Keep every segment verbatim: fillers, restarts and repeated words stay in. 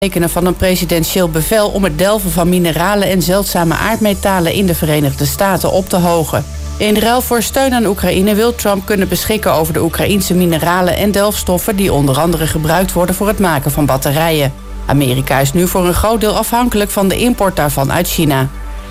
tekenen van een presidentieel bevel om het delven van mineralen en zeldzame aardmetalen in de Verenigde Staten op te hogen. In ruil voor steun aan Oekraïne wil Trump kunnen beschikken over de Oekraïense mineralen en delfstoffen die onder andere gebruikt worden voor het maken van batterijen. Amerika is nu voor een groot deel afhankelijk van de import daarvan uit China.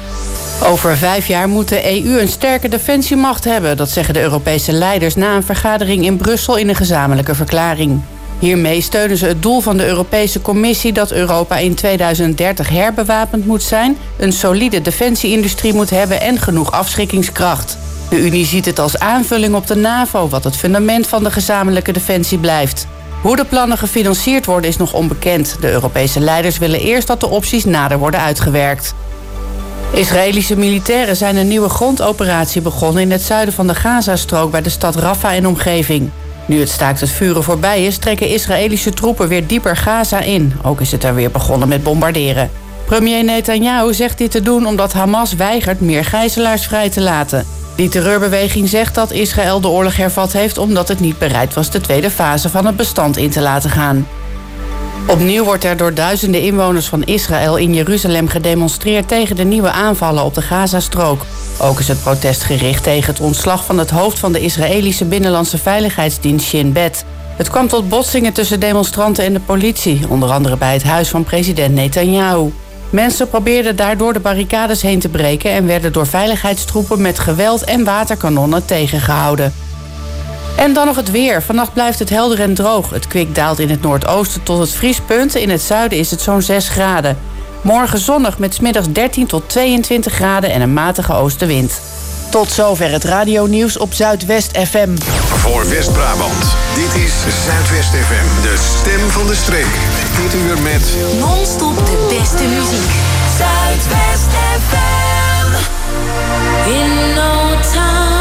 Over vijf jaar moet de E U een sterke defensiemacht hebben. Dat zeggen de Europese leiders na een vergadering in Brussel in een gezamenlijke verklaring. Hiermee steunen ze het doel van de Europese Commissie dat Europa in tweeduizend dertig herbewapend moet zijn, een solide defensieindustrie moet hebben en genoeg afschrikkingskracht. De Unie ziet het als aanvulling op de NAVO, wat het fundament van de gezamenlijke defensie blijft. Hoe de plannen gefinancierd worden is nog onbekend. De Europese leiders willen eerst dat de opties nader worden uitgewerkt. Israëlische militairen zijn een nieuwe grondoperatie begonnen in het zuiden van de Gazastrook bij de stad Rafah en omgeving. Nu het staakt het vuren voorbij is, trekken Israëlische troepen weer dieper Gaza in. Ook is het er weer begonnen met bombarderen. Premier Netanyahu zegt dit te doen omdat Hamas weigert meer gijzelaars vrij te laten. Die terreurbeweging zegt dat Israël de oorlog hervat heeft omdat het niet bereid was de tweede fase van het bestand in te laten gaan. Opnieuw wordt er door duizenden inwoners van Israël in Jeruzalem gedemonstreerd tegen de nieuwe aanvallen op de Gazastrook. Ook is het protest gericht tegen het ontslag van het hoofd van de Israëlische Binnenlandse Veiligheidsdienst Shin Bet. Het kwam tot botsingen tussen demonstranten en de politie, onder andere bij het huis van president Netanyahu. Mensen probeerden daardoor de barricades heen te breken en werden door veiligheidstroepen met geweld en waterkanonnen tegengehouden. En dan nog het weer. Vannacht blijft het helder en droog. Het kwik daalt in het noordoosten tot het vriespunt. In het zuiden is het zo'n zes graden. Morgen zonnig met 's middags dertien tot tweeëntwintig graden en een matige oostenwind. Tot zover het radionieuws op Zuidwest F M. Voor West-Brabant, dit is Zuidwest F M, de stem van de streek. Dit uur met non-stop de beste muziek. Zuidwest F M. In no time.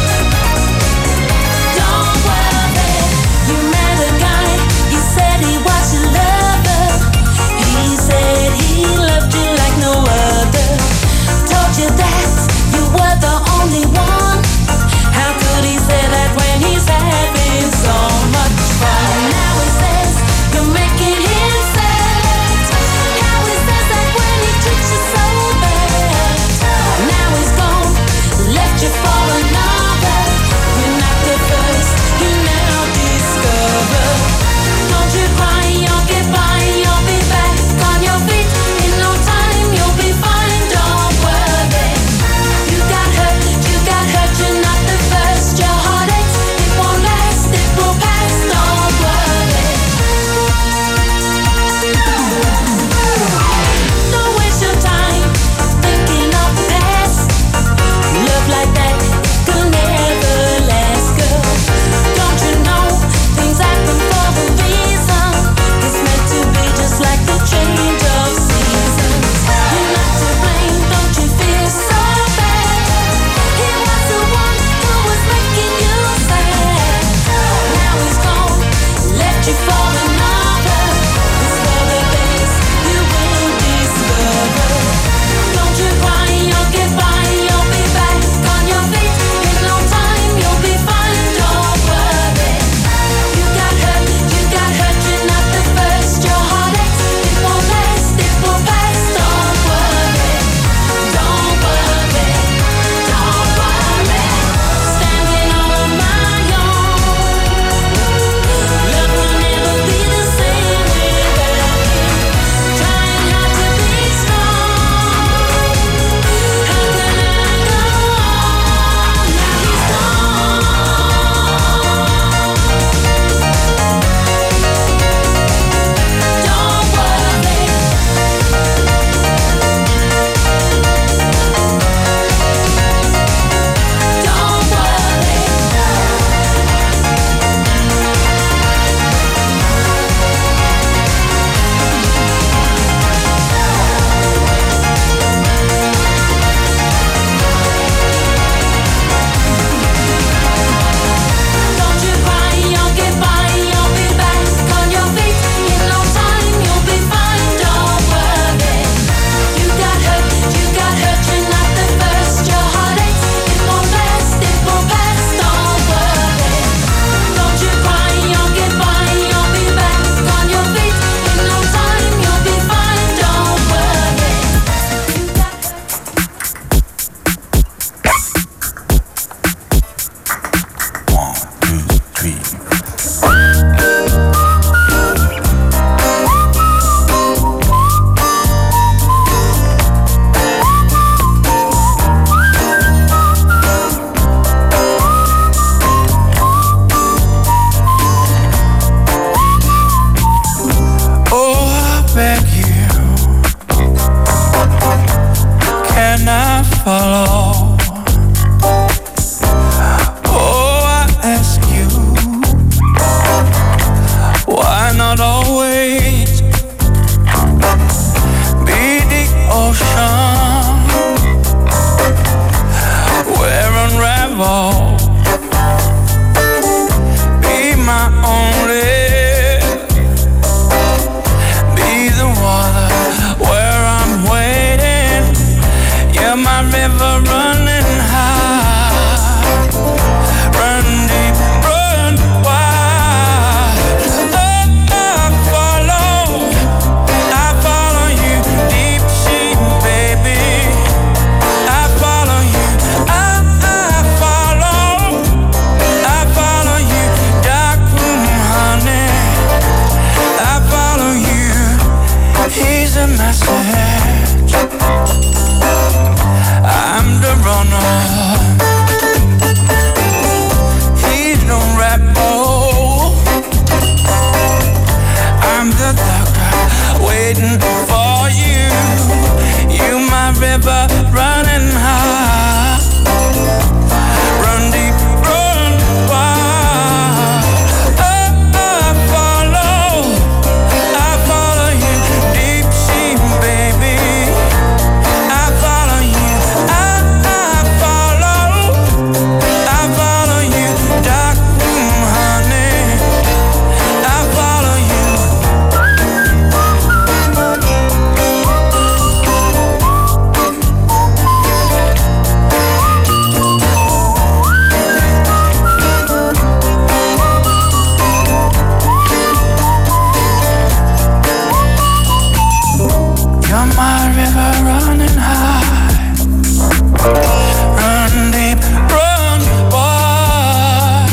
He of all. Be my only. Be the water where I'm waiting. You're my river running high. Run deep, run wide. Oh, I follow, I follow you, deep sea, baby. I follow you, I, I follow, I follow you, dark room, honey. I follow you. Here's a message. I'm the runner. He's the rebel. I'm the doctor waiting for you. You my river running high. Run deep, run wide. Oh, I follow, I follow you, deep sea, baby. I follow you, I, I follow, I follow you, dark room, honey. I follow you. You're my river running high. Run deep, run wide.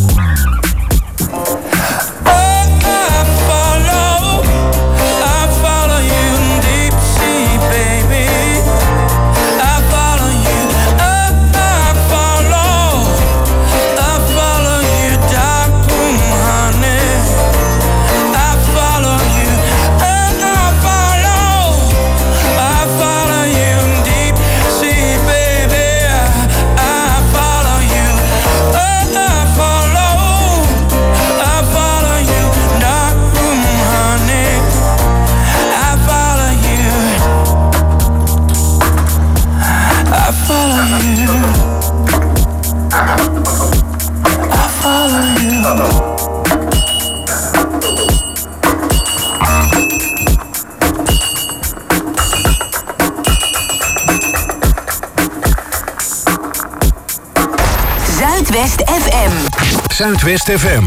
Oh, I follow, I follow you, deep sea, baby. I follow you, oh, I follow, I follow you, dark room, honey. I follow you, oh, I follow, I follow you, deep sea, baby. I follow you, oh, I follow, I follow you, dark room, honey. I follow you, I follow you, I follow you. Zuidwest F M. Zuidwest F M.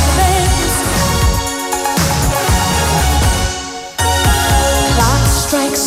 Strikes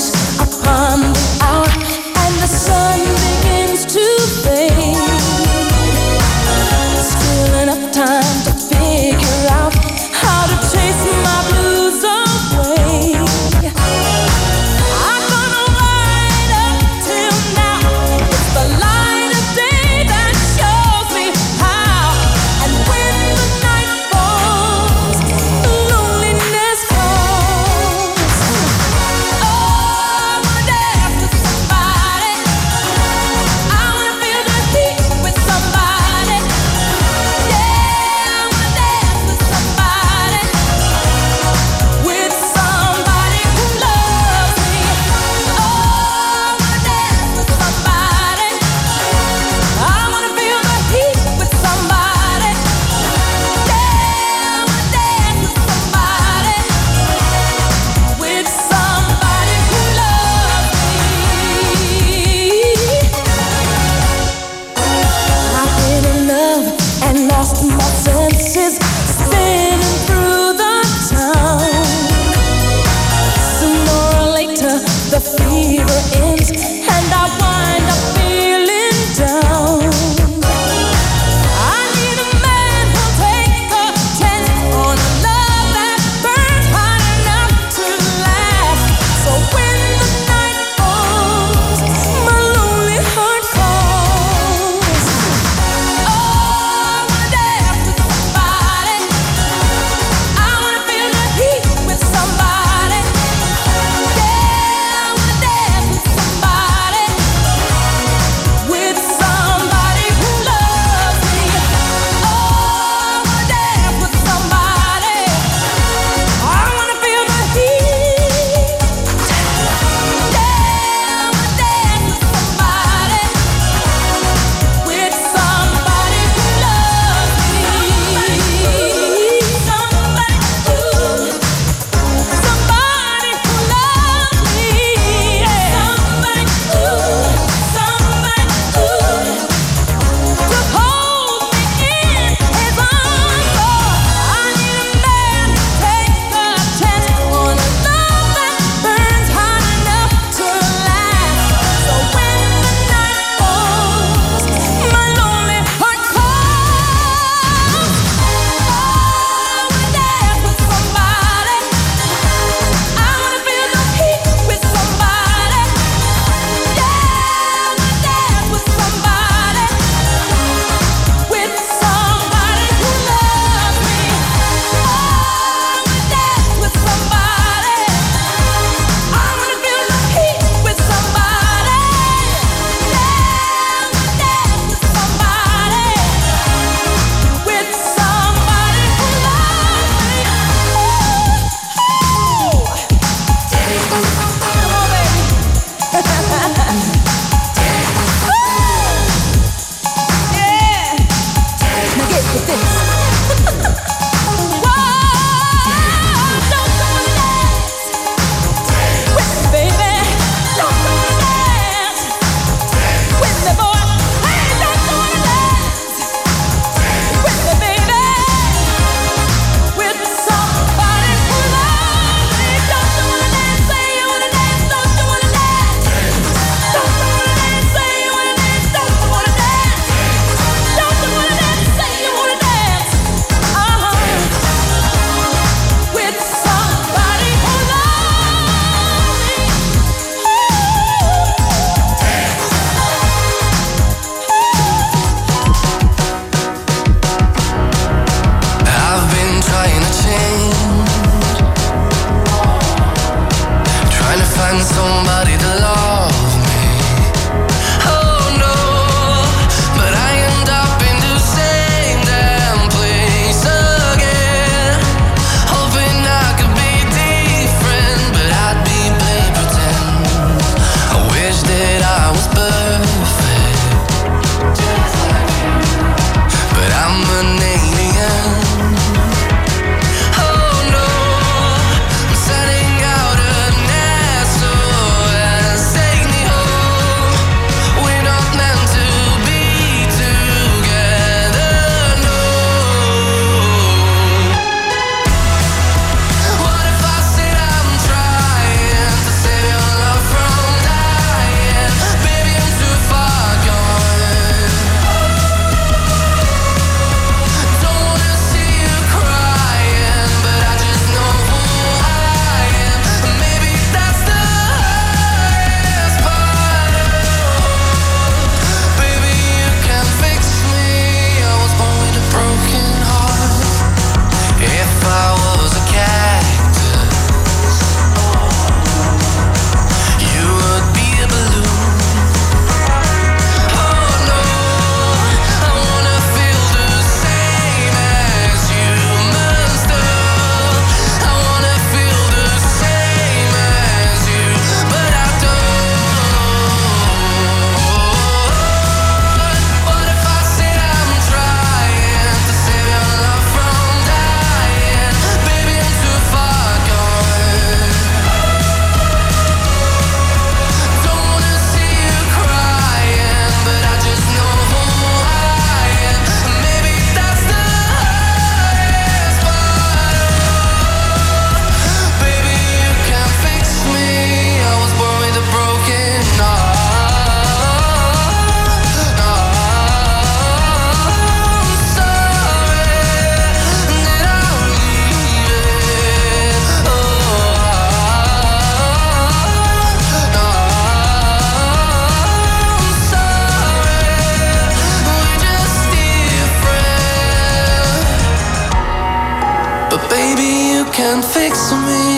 can fix me.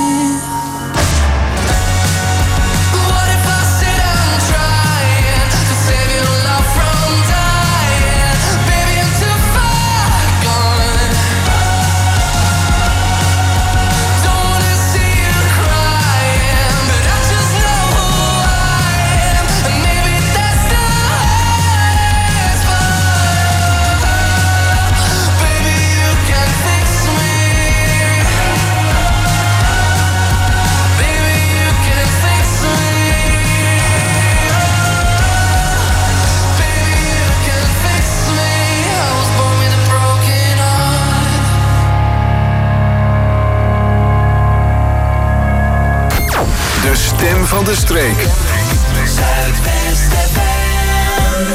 De stem van de streek. Zuidwest F M.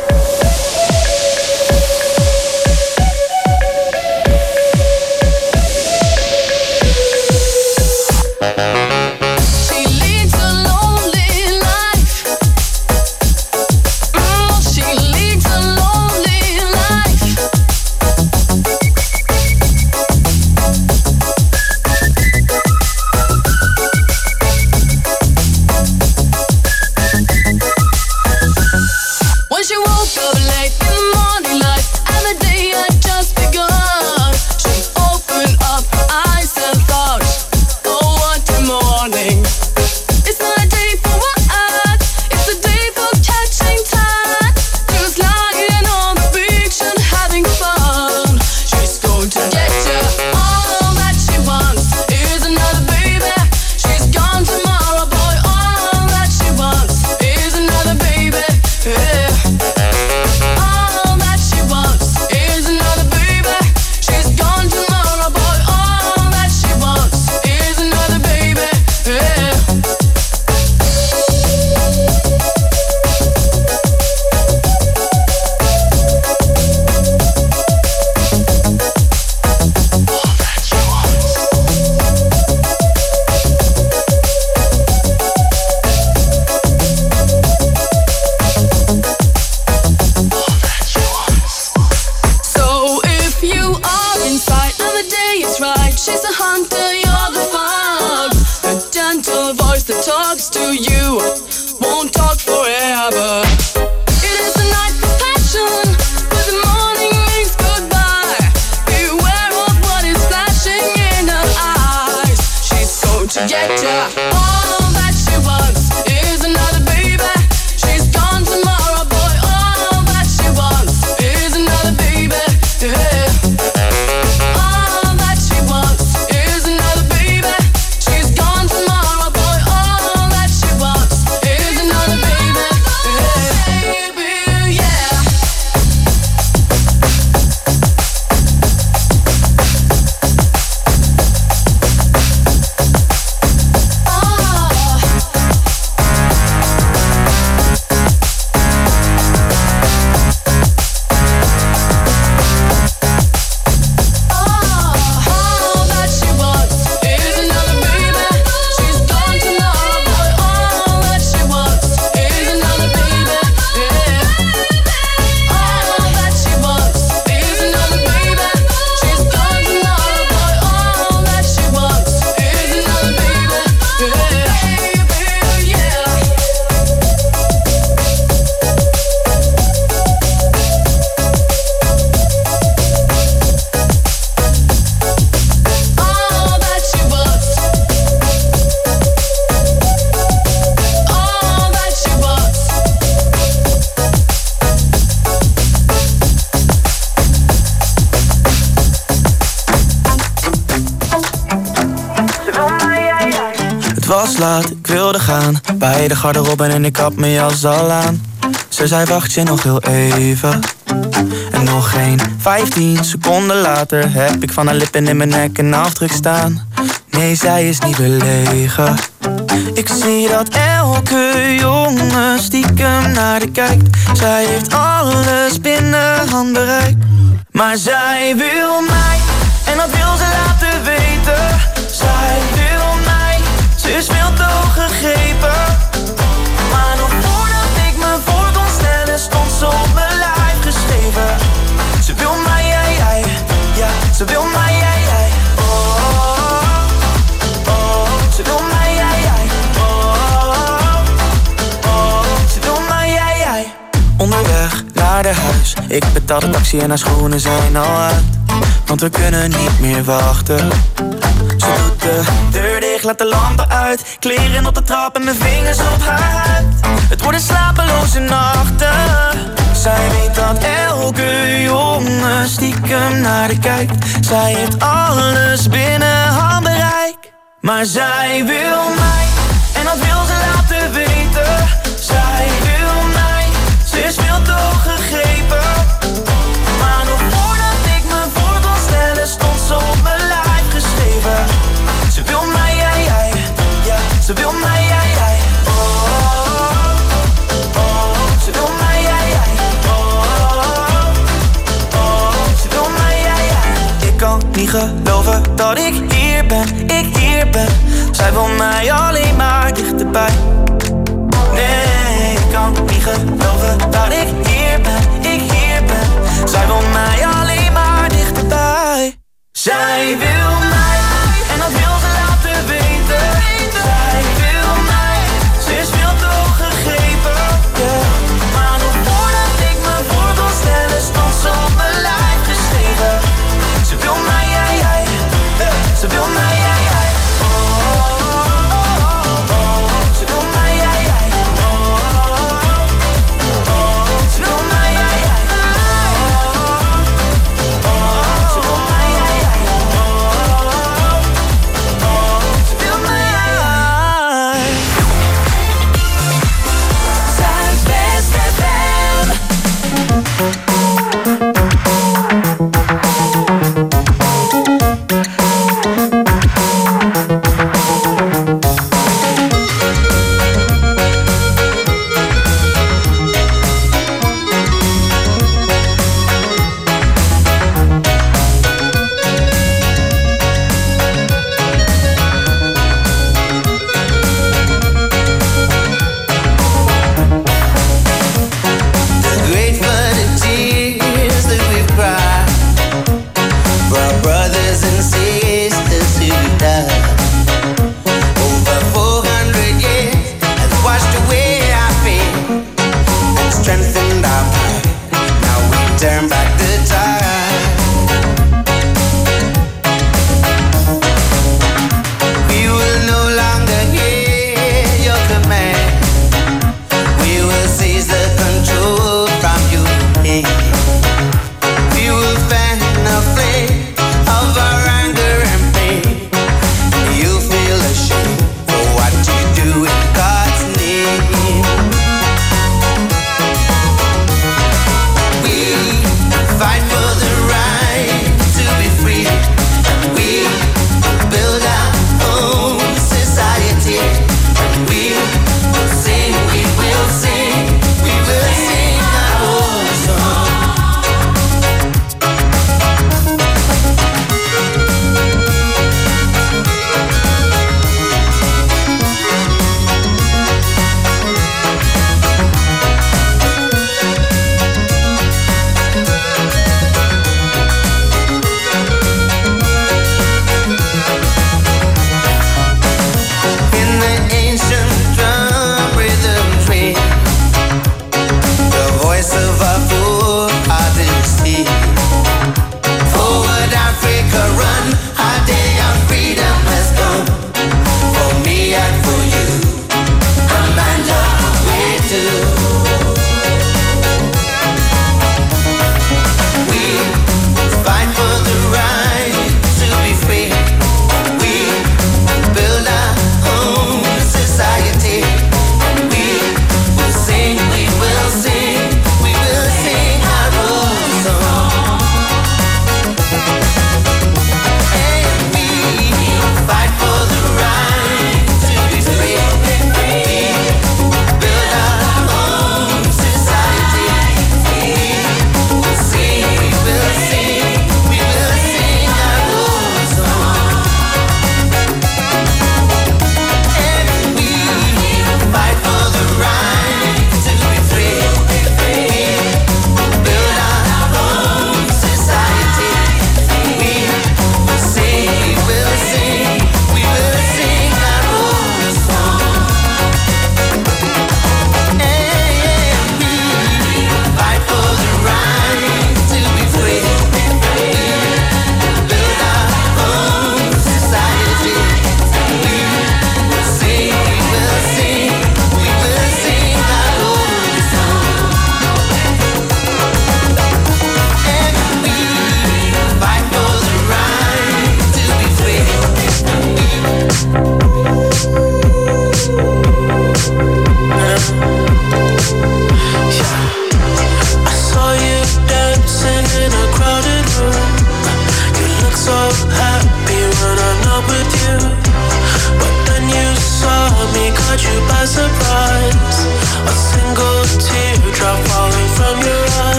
was laat, ik wilde gaan. Bij de garderobe en ik had mijn jas al aan. Ze zei wacht je nog heel even. En nog geen vijftien seconden later heb ik van haar lippen in mijn nek een afdruk staan. Nee, zij is niet belegen. Ik zie dat elke jongen stiekem naar de kijkt. Zij heeft alles binnen handbereik. Maar zij wil mij, en dat wil ze laten weten. Zij wil mij, ze is veel te hoog gegrepen. Maar nog voordat ik me voor kon stellen, stond ze op mijn lijf geschreven. Ze wil mij, jij, jij, ja, ze wil mij, jij, jij. Oh. Ik betaal de taxi en haar schoenen zijn al uit, want we kunnen niet meer wachten. Ze doet de deur dicht, laat de lampen uit, kleren op de trap en mijn vingers op haar huid. Het worden slapeloze nachten. Zij weet dat elke jongen stiekem naar haar kijkt. Zij heeft alles binnen handbereik, maar zij wil mij en dat wil ze laten weten. Zij wil mij, ze is veel te hoog gegrepen. Maar nog voordat ik me voor kon stellen, stond ze op mijn lijf geschreven. Ze wil mij, jij, jij, ja, ze wil mij, jij, jij. Oh, oh, oh, ze wil mij, jij, jij. Oh, oh, ze wil mij, jij, jij. Ik kan niet geloven dat ik hier ben, ik hier ben. Zij wil mij alleen maar dichterbij. Nee, ik kan niet geloven dat ik hier ben, ik hier ben. Zij wil mij alleen maar dichterbij. Zij wil mij en dat wil ze laten weten. Zij wil mij, ze is veel te hoog gegrepen, yeah. Maar nog voordat ik me voor kon stellen, stond ze op mijn lijf geschreven. Ze wil mij, jij, jij, yeah. Ze wil mij, jij, jij.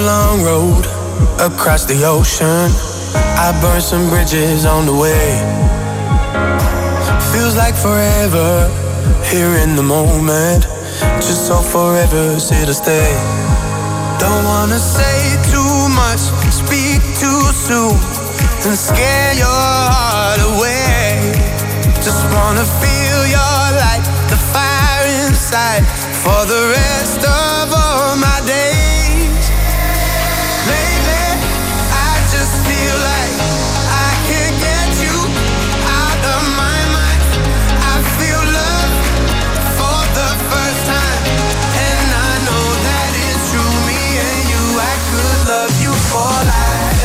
long road across the ocean. I burned some bridges on the way. Feels like forever here in the moment. Just so forever's here to stay. Don't wanna say too much, speak too soon, and scare your heart away. Just wanna feel your light, the fire inside, for the rest of all my days. Lately, I just feel like I can't get you out of my mind. I feel love for the first time, and I know that it's true. Me and you, I could love you for life.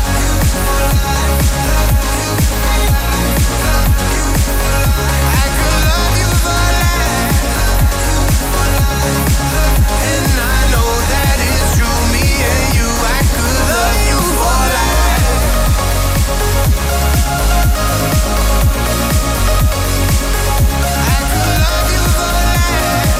I could love you for life. And I know that it's true. Me and you, I could love you for life. I could love you for life.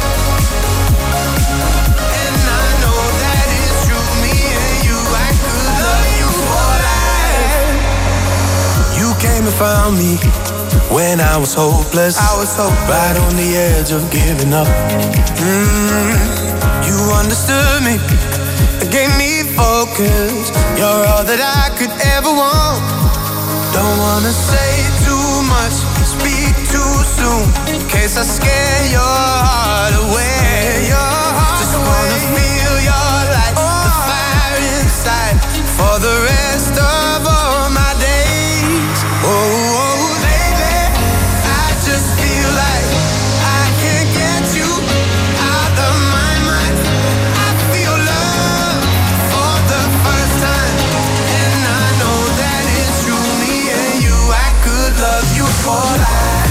And I know that it's true. Me and you, I could love you for life. You came and found me when I was hopeless. I was hopeless, right on the edge of giving up. Mm, you understood me, gave me focus. You're all that I could ever want. Don't wanna say too much, speak too soon, in case I scare your heart away. Your heart Just away. Wanna feel your light, oh. The fire inside, for the rest of all my days. Oh, oh, baby, I just feel like I can't get you out of my mind. I feel love for the first time, and I know that it's true. Me and you, I could love you for life.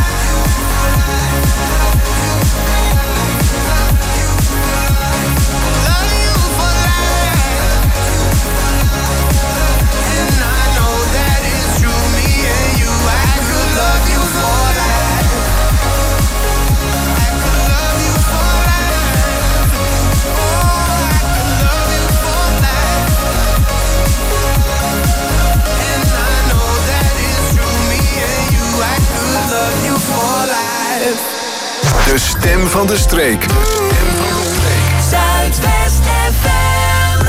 Love you for life. And I know that it's true. Me and you, I could love you for life. I could love you for life. Oh, I could love you for life. And I know that it's true. Me and you, I could love you for life. De stem van de streek. De stem van de streek. Zuidwest F M.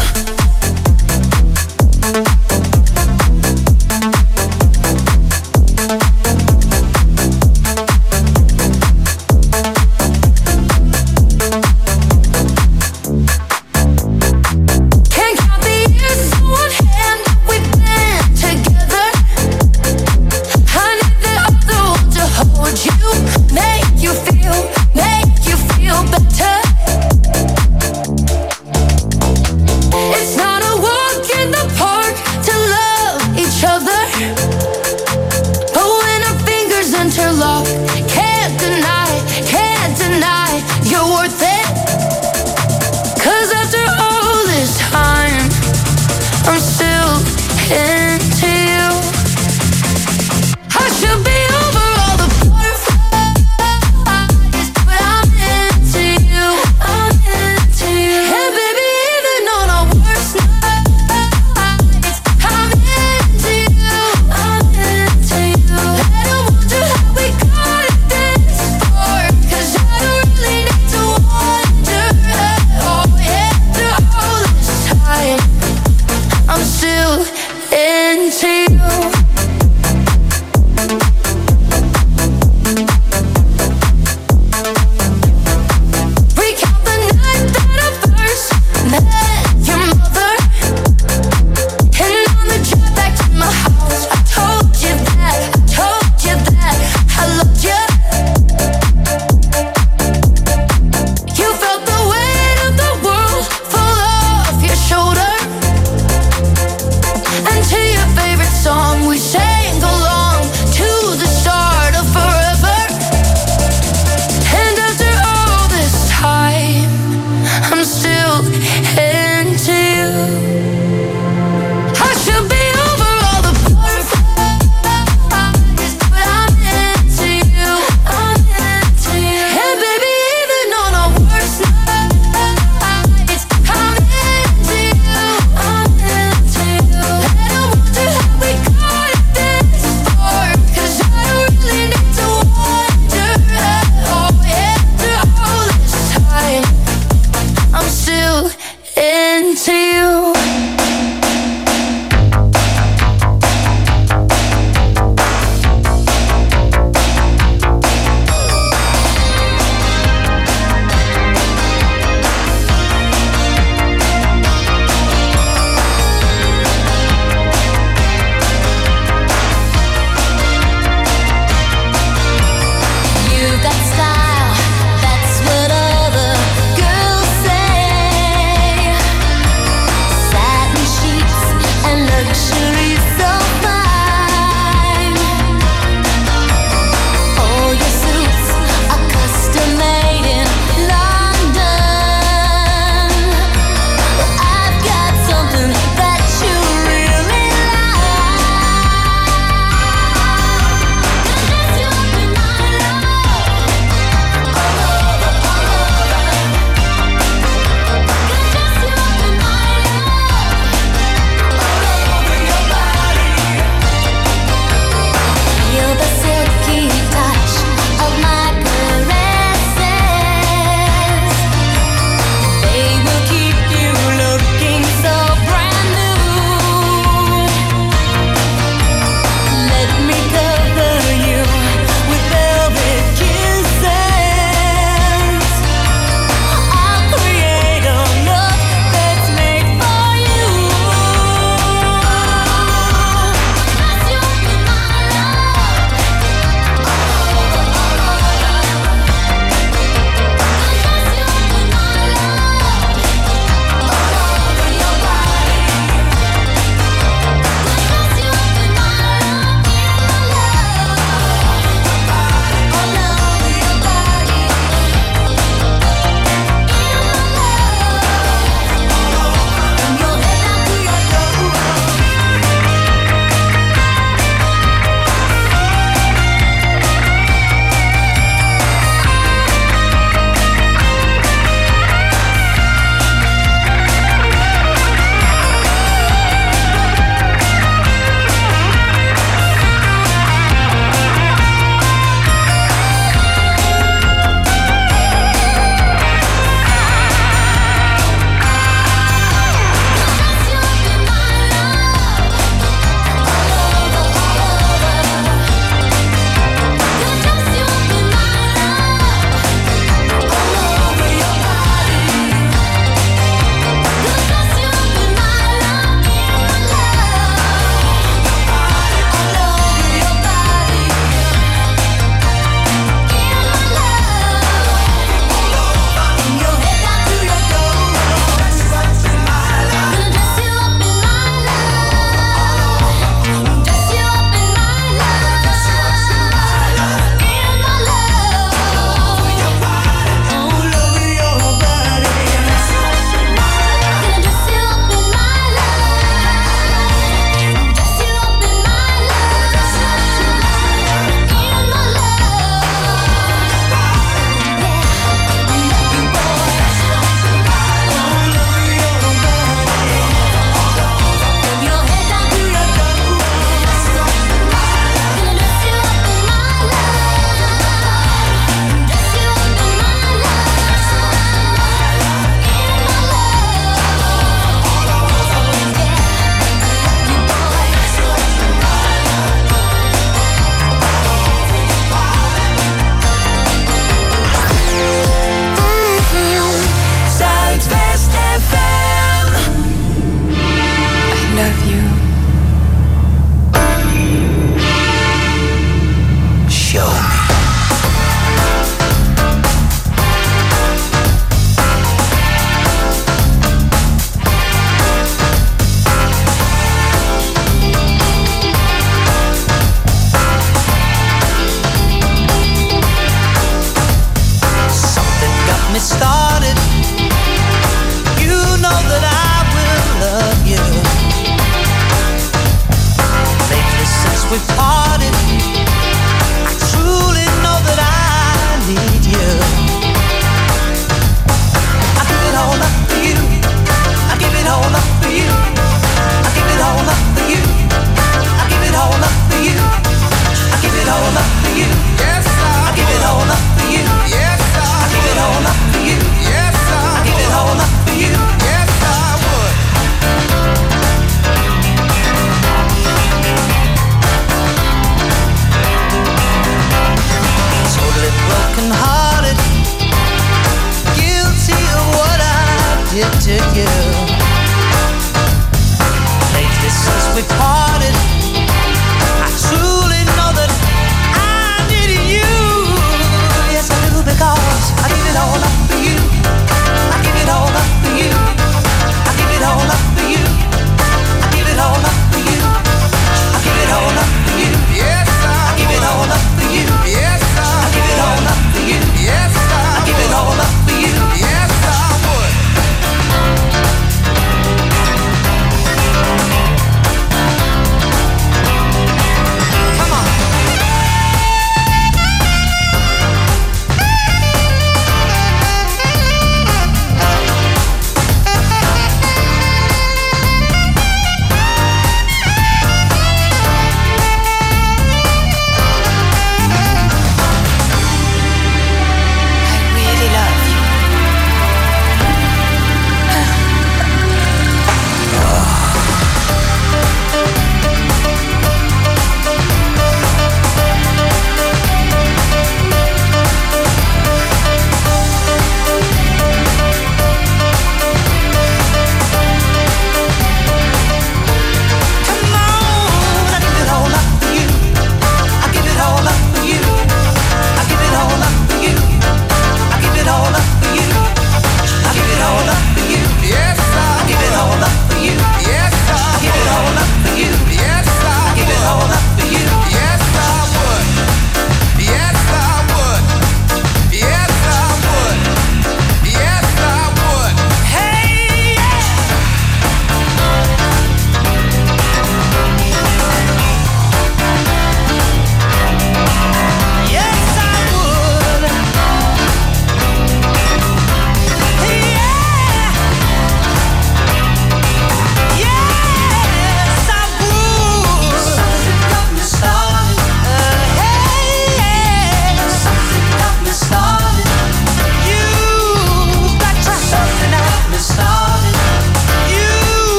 Can't count the years on one hand we've been together. I need the other one to hold you, make you feel, make you feel better.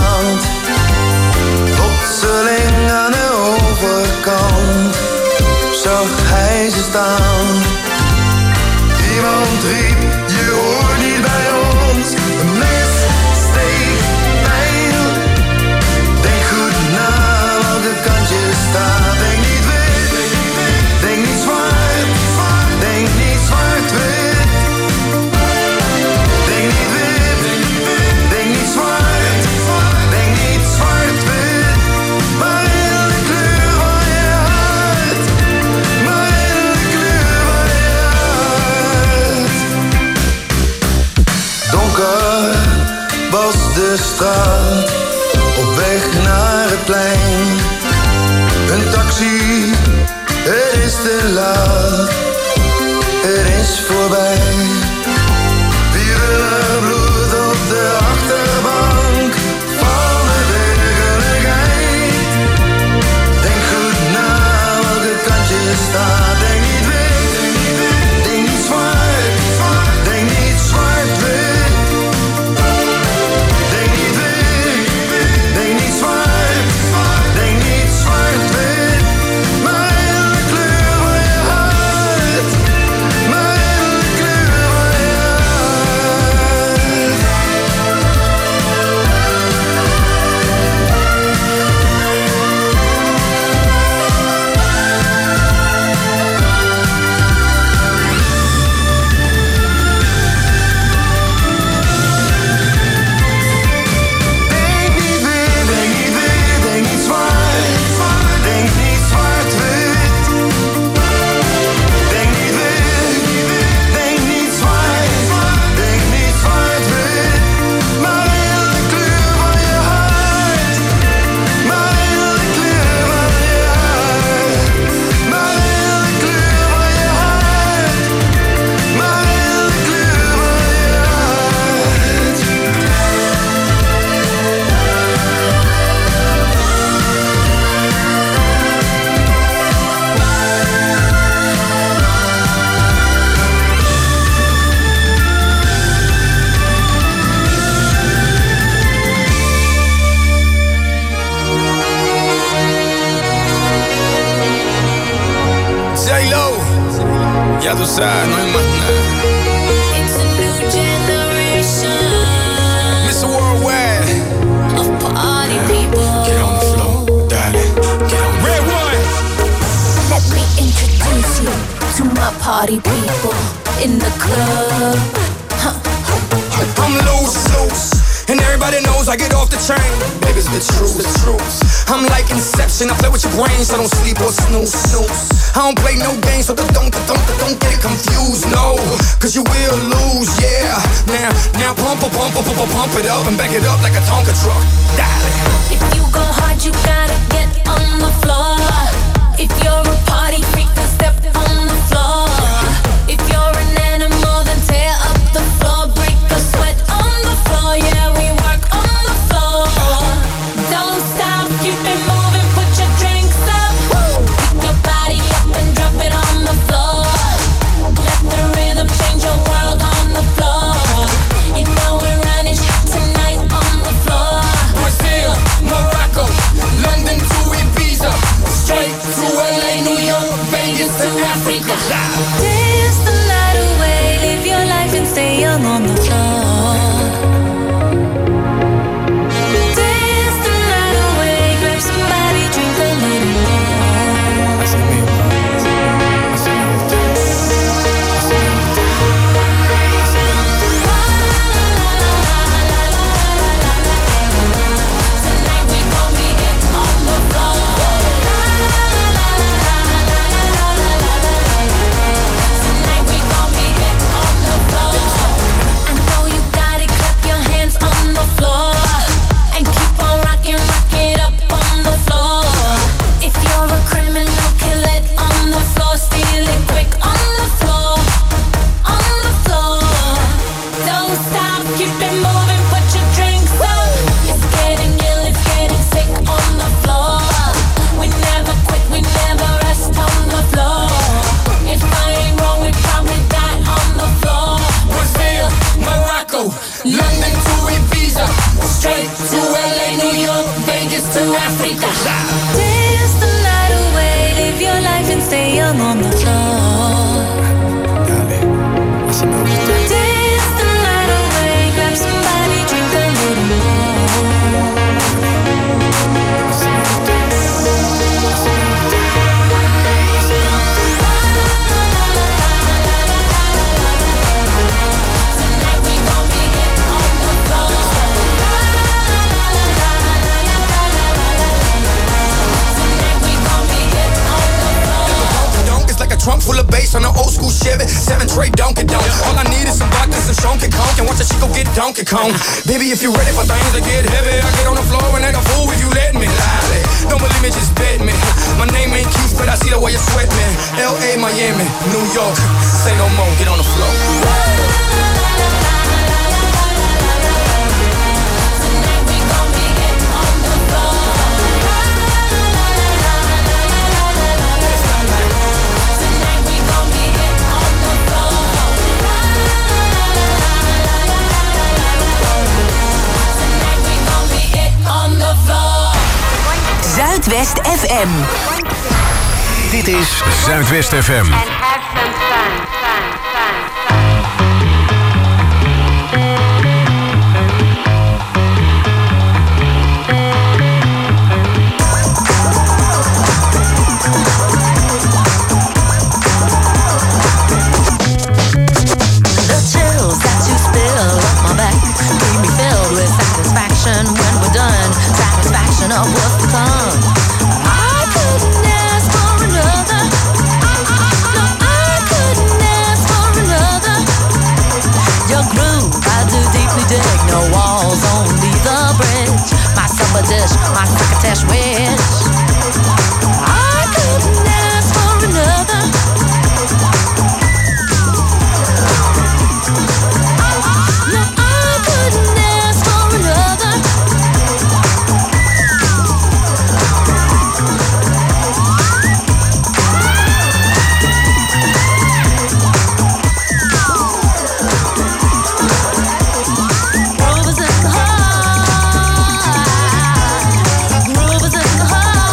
strand. Plotseling aan de overkant zag hij ze staan. Iemand riep, je hoort niet bij ons. Een mes, steek, pijl. Denk goed na welke kant je staat. Denk niet wit, denk niet zwart. Denk niet zwart-wit. Denk niet wit, denk niet zwart. Denk niet zwart-wit. Maar in de kleur van je hart. Maar in de kleur van je hart. Donker was de straat, op weg naar het plein. Een taxi, het is te laat, het is voorbij. Vieren bloed op de achterbank van de werkelijkheid. Denk goed na welke kant je staat. Denk niet wit, denk niet zwart, denk niet zwart-wit. Denk niet wit, denk niet zwart, denk niet zwart-wit. Maar in de kleur van je hart. Maar in de kleur van je hart. Denk niet wit, denk niet wit, denk niet zwart, denk niet zwart-wit. Denk niet wit, denk niet zwart, denk niet zwart-wit. Maar in de kleur van je hart. Maar in de kleur van je hart. Maar in de kleur van je hart. Maar in de kleur van je hart. J-Lo, ya tú sabes, no hay más nada. It's a new generation mister Worldwide, of party people. get on the floor, darling, get on. Red one, Let me introduce you to my party people in the club. I'm loose, loose, and everybody knows I get off the train. Baby, it's the truth, the truth. I'm like Inception, I play with your brain, so don't sleep or snooze, snooze. I don't play no games, so don't, don't, don't, don't get it confused, no. Cause you will lose, yeah. Now, now pump, pump, pump, pump, pump, pump it up and back it up like a Tonka truck. Darling. If you go hard, you gotta get on the floor. If you're a party freak, then step on the floor. If you're an animal, then tear up the floor. Break a sweat on the floor, yeah, we work on the floor. Don't stop, keep it moving, put your drinks up. Pick your body up and drop it on the floor. Let the rhythm change your world on the floor. You know we're running tonight on the floor. Brazil, Morocco, London to Ibiza, straight to L A, New York, Vegas to Africa. York, Vegas to Africa. Dance the night away, live your life and stay young on the floor. Dance the night away, grab somebody, drink a little more. Trunk full of bass on an old school Chevy, seven tray Donkey Donk. All I need is some vodka, some Shonky Conk, and watch that she go get Donkey Kong. Baby, if you ready for things to get heavy, I get on the floor and act a fool if you let me. Lie. Don't believe me, just bet me. My name ain't Keith, but I see the way you sweat me. L A, Miami, New York, say no more, get on the floor. Zuidwest F M. Dit is Zuidwest F M. Of what's to come. I couldn't ask for another. No, I couldn't ask for another. Your groove, I do deeply dig. No walls, only the bridge. My supper dish, my crocketesh wish. I couldn't ask for another. No, I couldn't ask for another. Groove is in the heart.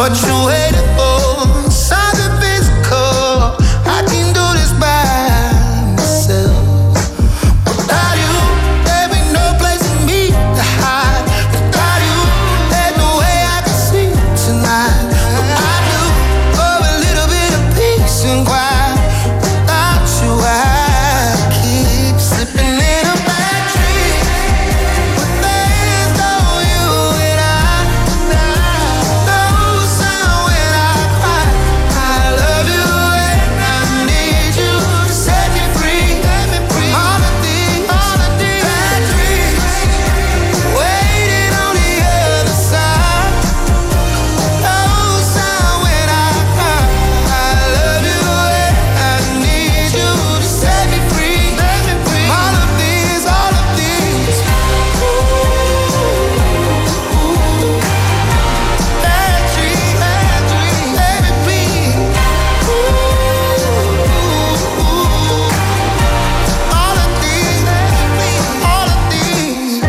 what you waiting for. Something physical, I can do this by myself. Without you, there be no place for me to hide. Without you, there's no way I can sleep tonight. But I do, for a little bit of peace and quiet. Without you, I keep slipping in a bad dream. But there's no you and I. No sound when I cry. I love you and I need you to set me free. All of these, all of these bad dreams, waiting on the other side. No sound when I cry. I love you and I need you to set me free. All of these, all of these bad dreams, bad dreams, let me be. All of these, all of these.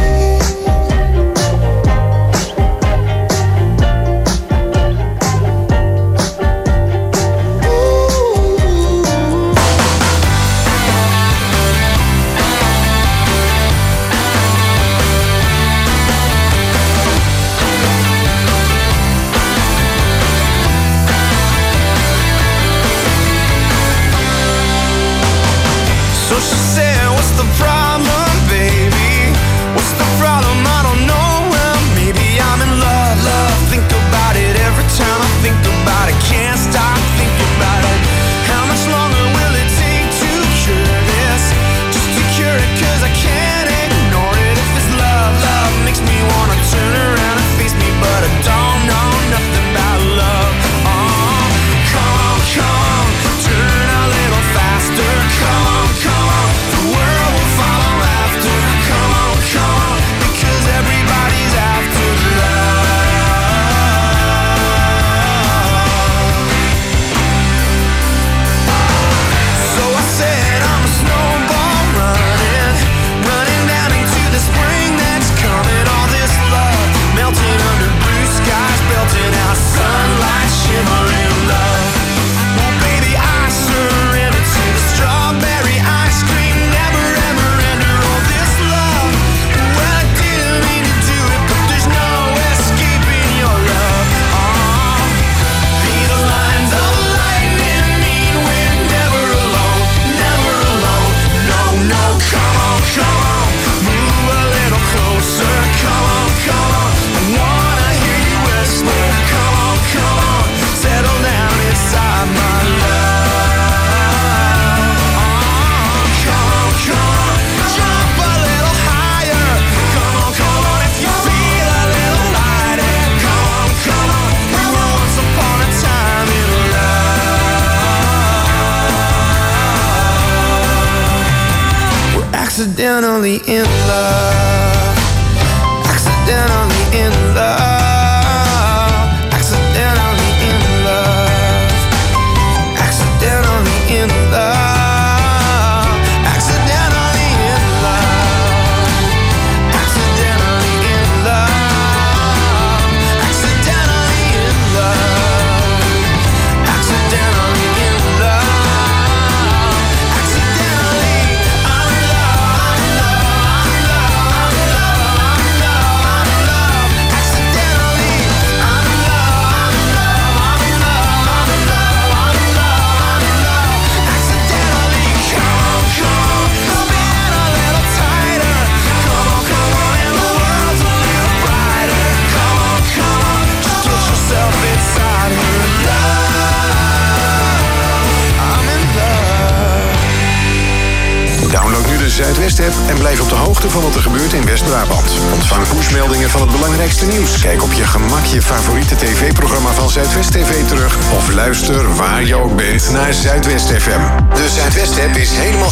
So she said, what's the problem, baby? What's the problem? I don't know. Well, maybe I'm in love, love. Think about it every time I think about it. Can't stop thinking about it. How much longer will it take to cure this? Just to cure it, cause I can't ignore it. If it's love, love makes me wanna turn around and face me, but I don't know nothing about love. Oh, come on, come on, turn a little faster. Come on, come on, the world will follow after. Come on, come on, because everybody's after love. So I said I'm a snowball running, running down into the spring that's coming. All this love melting under blue skies, belting out sunlight, shimmering love. Well, baby, I surrender to the strawberry ice cream, never ever enter all this love. Well, I didn't mean to do it, but there's no escaping your love. Oh, these lines of lightning mean we're never alone, never alone. No, no, come on, come on, move a little closer. Come on, come on, I wanna hear you whisper. Come on, come on, settle down inside my love. Oh, come on, come on, jump a little higher. Come on, come on, if you feel a little lighter. Come on, come on, we were once upon a time in love. We're accidentally in love. Accidentally in love. Accidentally in love. Accidentally in love. Accidentally in love. Accidentally in love. Accidentally in love. Accidentally in love. Accidentally, I'm in love, I'm in love, I'm in love, I'm in love, I'm in love, I'm in love. Accidentally, I'm in love, I'm in love, I'm in love, I'm in love, I'm in love, I'm in love. Accidentally, come on, come on, spin a little tighter. Come on, come on, and the world's a little brighter. Come on, come on, just get yourself inside her love. I'm in love. Download nu de Zuidwest-app en blijf op de hoogte van wat er gebeurt in West-Brabant. Ontvang pushmeldingen van het belangrijkste nieuws. Kijk op je gemak je favoriete tv-programma van Zuidwest T V terug. Of luister waar je ook bent naar Zuidwest F M. De Zuidwest-app is helemaal